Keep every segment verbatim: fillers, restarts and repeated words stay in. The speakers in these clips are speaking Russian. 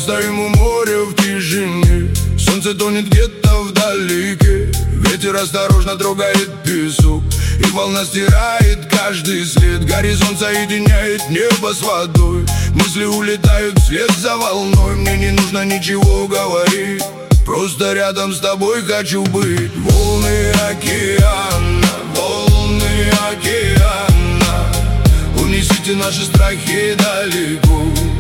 стоим у моря в тишине. Солнце тонет где-то вдалеке. Ветер осторожно трогает песок, и волна стирает каждый след. Горизонт соединяет небо с водой. Мысли улетают вслед за волной. Мне не нужно ничего говорить, просто рядом с тобой хочу быть. Волны океана, волны океана, унесите наши страхи далеко.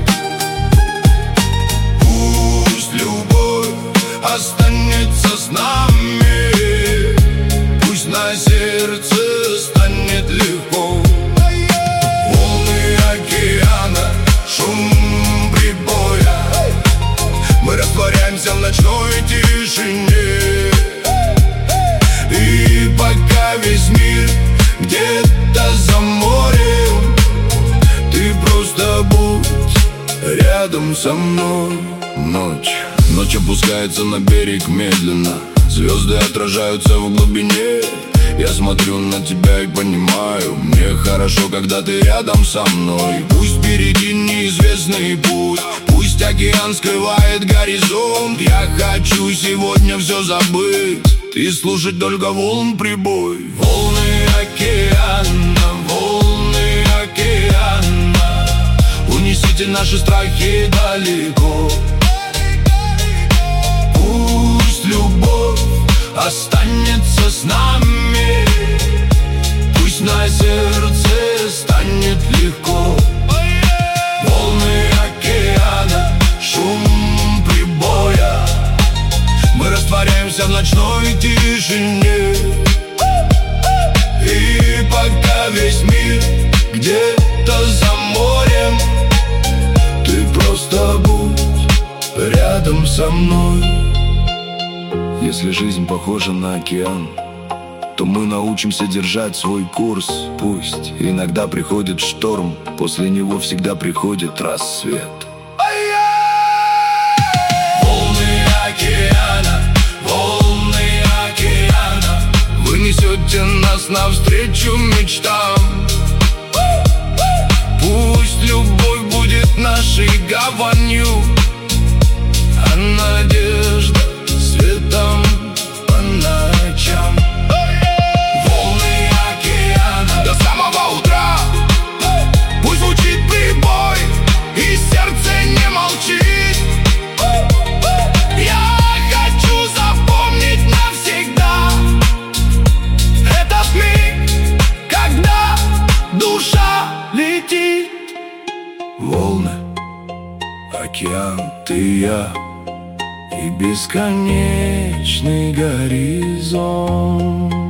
Пусть любовь останется с нами, пусть на сердце станет легко. Волны океана, шум прибоя, мы растворяемся в ночной тишине. И пока весь мир где-то за морем, ты просто будь рядом со мной. Ночь, ночь опускается на берег медленно. Звезды отражаются в глубине. Я смотрю на тебя и понимаю, мне хорошо, когда ты рядом со мной. Пусть впереди неизвестный путь, пусть океан скрывает горизонт. Я хочу сегодня все забыть и слушать только волн прибой. Волны океана, волны океана, унесите наши страхи далеко. Пусть любовь останется с нами, пусть на сердце станет легко. Волны океана, шум прибоя, мы растворяемся в ночной тишине. И пока весь мир где-то за морем, ты просто будь рядом со мной. Если жизнь похожа на океан, то мы научимся держать свой курс. Пусть иногда приходит шторм, после него всегда приходит рассвет. Волны океана, волны океана, вы несете нас навстречу мечтам. Пусть любовь будет нашей гаванью, а надежда светом по ночам. Волны океана до самого утра, пусть звучит прибой и сердце не молчит. Я хочу запомнить навсегда этот миг, когда душа летит. Волны, океан, ты и я, и бесконечный горизонт.